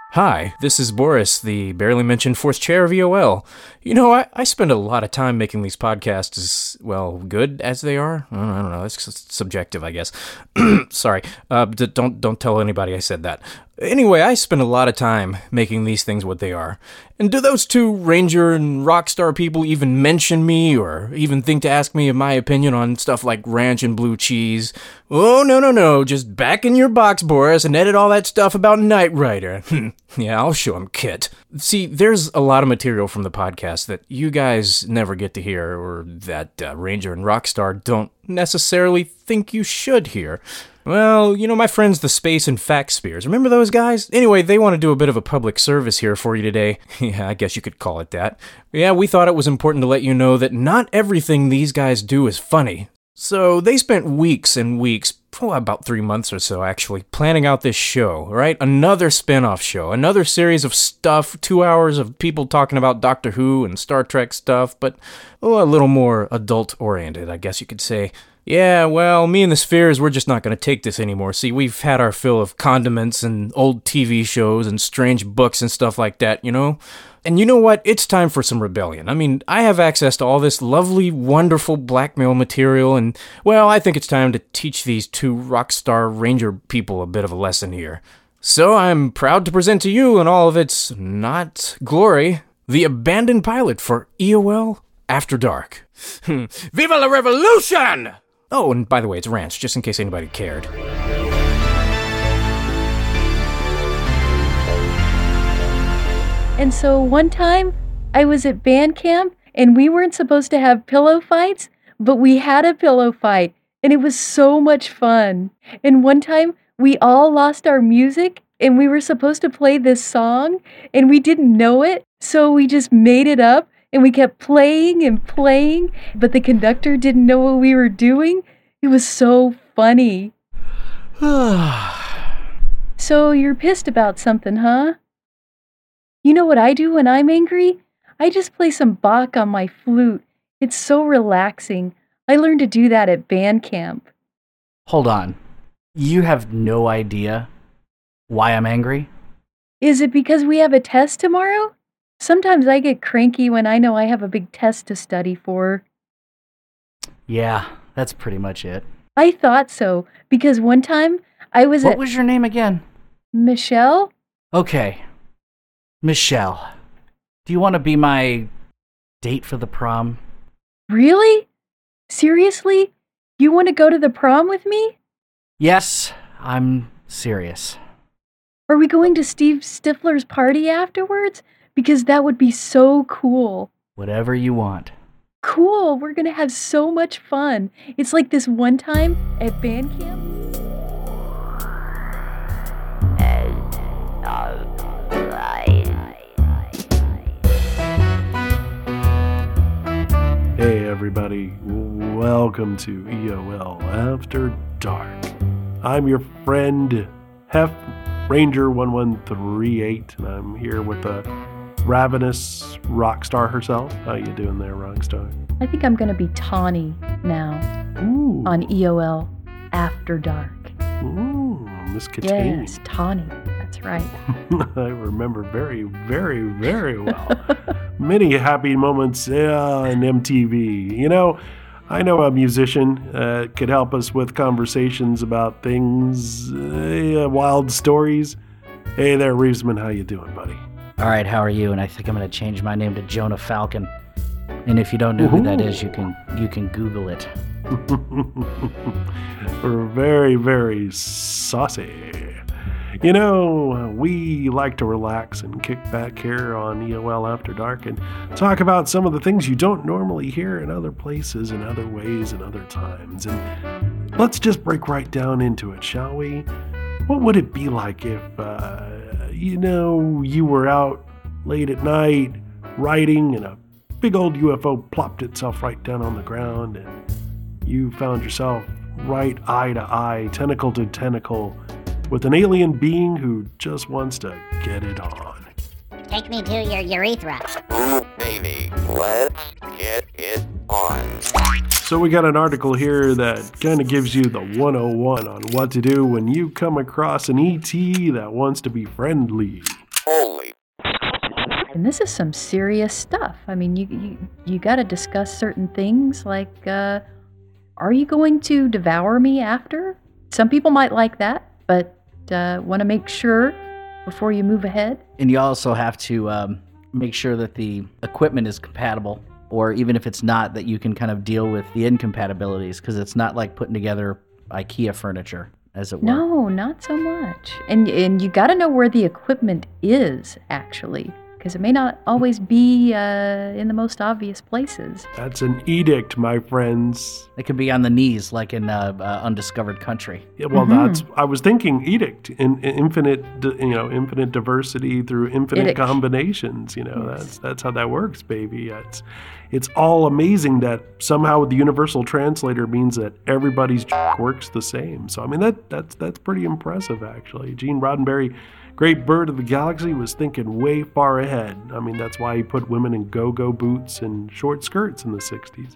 Hi, this is Boris, the barely mentioned fourth chair of EOL. You know, I spend a lot of time making these podcasts as, well, good as they are. I don't know, it's subjective, I guess. Sorry, don't tell anybody I said that. Anyway, I spend a lot of time making these things what they are. And do those two Ranger and Rockstar people even mention me, or even think to ask me of my opinion on stuff like ranch and blue cheese? Oh, no, just back in your box, Boris, and edit all that stuff about Knight Rider. Yeah, I'll show him, Kit. See, there's a lot of material from the podcast that you guys never get to hear, or that Ranger and Rockstar don't necessarily think you should hear. Well, you know my friends the Space and Fact Spears. Remember those guys? Anyway, they want to do a bit of a public service here for you today. Yeah, I guess you could call it that. Yeah, we thought it was important to let you know that not everything these guys do is funny. So they spent weeks and weeks, about 3 months or so actually, planning out this show, right? Another spin-off show, another series of stuff, 2 hours of people talking about Doctor Who and Star Trek stuff, but a little more adult-oriented, I guess you could say. Yeah, well, me and the Spheres, we're just not going to take this anymore. See, we've had our fill of condiments and old TV shows and strange books and stuff like that, you know? And you know what? It's time for some rebellion. I mean, I have access to all this lovely, wonderful blackmail material, and, well, I think it's time to teach these two Rockstar Ranger people a bit of a lesson here. So I'm proud to present to you in all of its not glory, the abandoned pilot for EOL After Dark. Viva la revolution! Oh, and by the way, it's Ranch, just in case anybody cared. And so one time, I was at band camp, and we weren't supposed to have pillow fights, but we had a pillow fight, and it was so much fun. And one time, we all lost our music, and we were supposed to play this song, and we didn't know it, so we just made it up, and we kept playing and playing, but the conductor didn't know what we were doing. It was so funny. So you're pissed about something, huh? You know what I do when I'm angry? I just play some Bach on my flute. It's so relaxing. I learned to do that at band camp. Hold on. You have no idea why I'm angry? Is it because we have a test tomorrow? Sometimes I get cranky when I know I have a big test to study for. Yeah, that's pretty much it. I thought so, because one time I was What was your name again? Michelle? Okay. Michelle. Do you want to be my date for the prom? Really? Seriously? You want to go to the prom with me? Yes, I'm serious. Are we going to Steve Stifler's party afterwards? Because that would be so cool. Whatever you want. Cool, we're gonna have so much fun. It's like this one time at band camp. Hey everybody, welcome to EOL After Dark. I'm your friend Hef Ranger 1138, and I'm here with the ravenous Rockstar herself. How you doing there, Rockstar? I think I'm gonna be Tawny now. Ooh. On EOL After Dark. Ooh, Miss Katane. Yes, Tawny. That's right. I remember very, very, very well. Many happy moments on MTV. You know, I know a musician could help us with conversations about things, wild stories. Hey there, Reesman. How you doing, buddy? All right, how are you? And I think I'm going to change my name to Jonah Falcon. And if you don't know who that is, you can Google it. We're very, very saucy. You know, we like to relax and kick back here on EOL After Dark and talk about some of the things you don't normally hear in other places, in other ways, and other times. And let's just break right down into it, shall we? What would it be like if, you were out late at night riding and a big old UFO plopped itself right down on the ground and you found yourself right eye to eye, tentacle to tentacle, with an alien being who just wants to get it on. Take me to your urethra. Ooh, baby, let's get it on. So we got an article here that kind of gives you the 101 on what to do when you come across an ET that wants to be friendly. And this is some serious stuff. I mean, you got to discuss certain things like, are you going to devour me after? Some people might like that, but want to make sure before you move ahead. And you also have to make sure that the equipment is compatible, or even if it's not, that you can kind of deal with the incompatibilities, because it's not like putting together IKEA furniture, as it were. No, not so much. And you got to know where the equipment is, actually, because it may not always be in the most obvious places. That's an edict, my friends. It could be on the knees, like in Undiscovered Country. Yeah, well, I was thinking edict, in infinite diversity through infinite Edict. combinations. Yes. That's how that works, baby. It's all amazing that somehow the universal translator means that everybody's works the same. So I mean that's pretty impressive, actually. Gene Roddenberry, great bird of the galaxy, was thinking way far ahead. I mean, that's why he put women in go-go boots and short skirts in the 60s.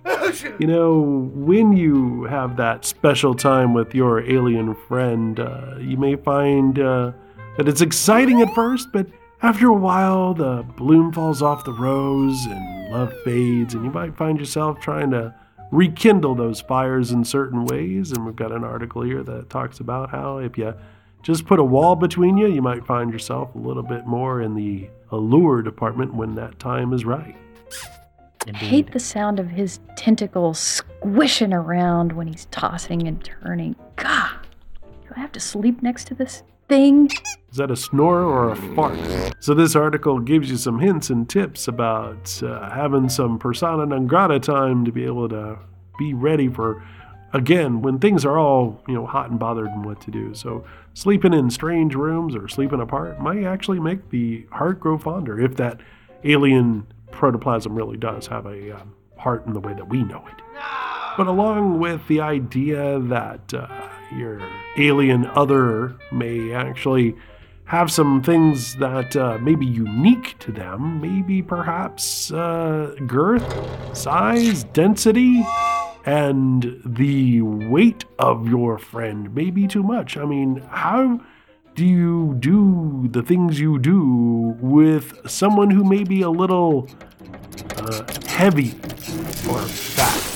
When you have that special time with your alien friend, you may find that it's exciting at first, but after a while, the bloom falls off the rose and love fades, and you might find yourself trying to rekindle those fires in certain ways. And we've got an article here that talks about how if you just put a wall between you, you might find yourself a little bit more in the allure department when that time is right. I hate the sound of his tentacles squishing around when he's tossing and turning. God, do I have to sleep next to this thing? Is that a snore or a fart? So this article gives you some hints and tips about having some persona non grata time to be able to be ready for, again, when things are all, hot and bothered and what to do. So sleeping in strange rooms or sleeping apart might actually make the heart grow fonder if that alien protoplasm really does have a heart in the way that we know it. But along with the idea that your alien other may actually have some things that may be unique to them, maybe perhaps girth, size, density, and the weight of your friend may be too much. I mean, how do you do the things you do with someone who may be a little heavy or fat?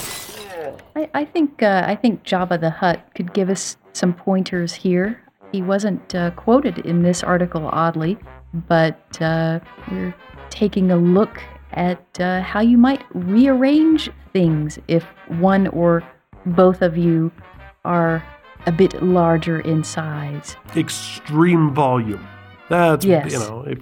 I think Jabba the Hutt could give us some pointers here. He wasn't quoted in this article, oddly, but we're taking a look at how you might rearrange things if one or both of you are a bit larger in size. Extreme volume. That's, yes. If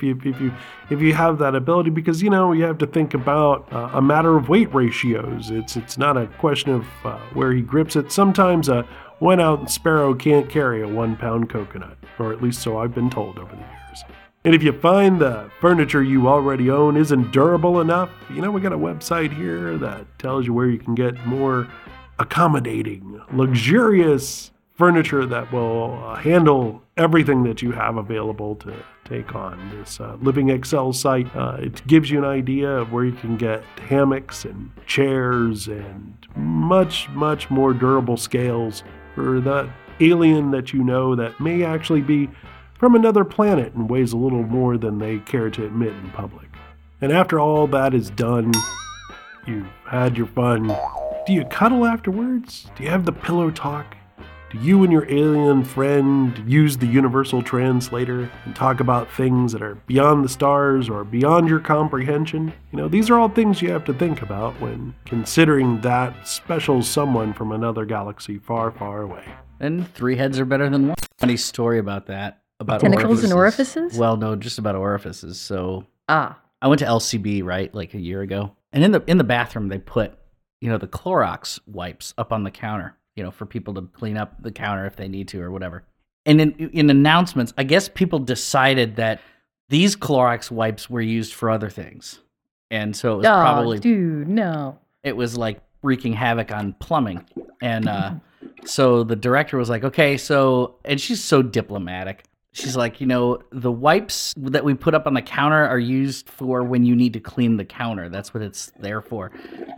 you have that ability, because, you have to think about a matter of weight ratios. It's not a question of where he grips it. Sometimes a one-ounce sparrow can't carry a 1-pound coconut, or at least so I've been told over the years. And if you find the furniture you already own isn't durable enough, we got a website here that tells you where you can get more accommodating, luxurious furniture that will handle everything that you have available to take on. This Living Excel site, it gives you an idea of where you can get hammocks and chairs and much, much more durable scales for the alien that that may actually be from another planet and weighs a little more than they care to admit in public. And after all that is done, you've had your fun. Do you cuddle afterwards? Do you have the pillow talk? Do you and your alien friend use the universal translator and talk about things that are beyond the stars or beyond your comprehension? These are all things you have to think about when considering that special someone from another galaxy far, far away. And 3 heads are better than 1. Funny story about that. About tentacles and orifices? Well, no, just about orifices. So I went to LCB, right, like a year ago. And in the bathroom, they put, the Clorox wipes up on the counter, for people to clean up the counter if they need to or whatever. And in announcements, I guess people decided that these Clorox wipes were used for other things. And so it was probably... dude, no. It was like wreaking havoc on plumbing. And so the director was like, okay, and she's so diplomatic. She's like, the wipes that we put up on the counter are used for when you need to clean the counter. That's what it's there for.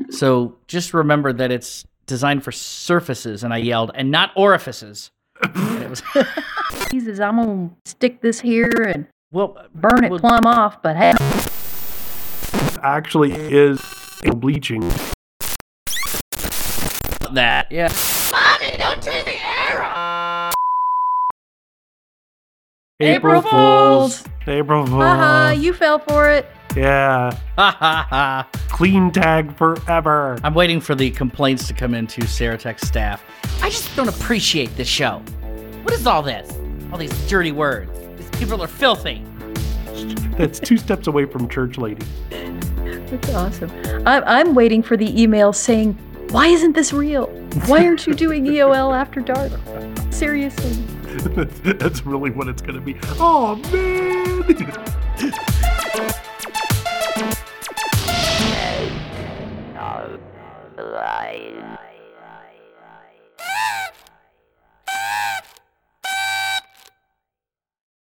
So just remember that it's designed for surfaces. And I yelled, and not orifices. And it was Jesus, I'm going to stick this here and well, burn it plumb off, but hey. actually is bleaching. That, yeah. April Fools! April Fools. Haha, you fell for it. Yeah. Ha ha ha. Clean tag forever. I'm waiting for the complaints to come into Serotex staff. I just don't appreciate this show. What is all this? All these dirty words. These people are filthy. That's 2 steps away from church lady. That's awesome. I'm waiting for the email saying, why isn't this real? Why aren't you doing EOL After Dark? Seriously. That's really what it's going to be. Oh, man.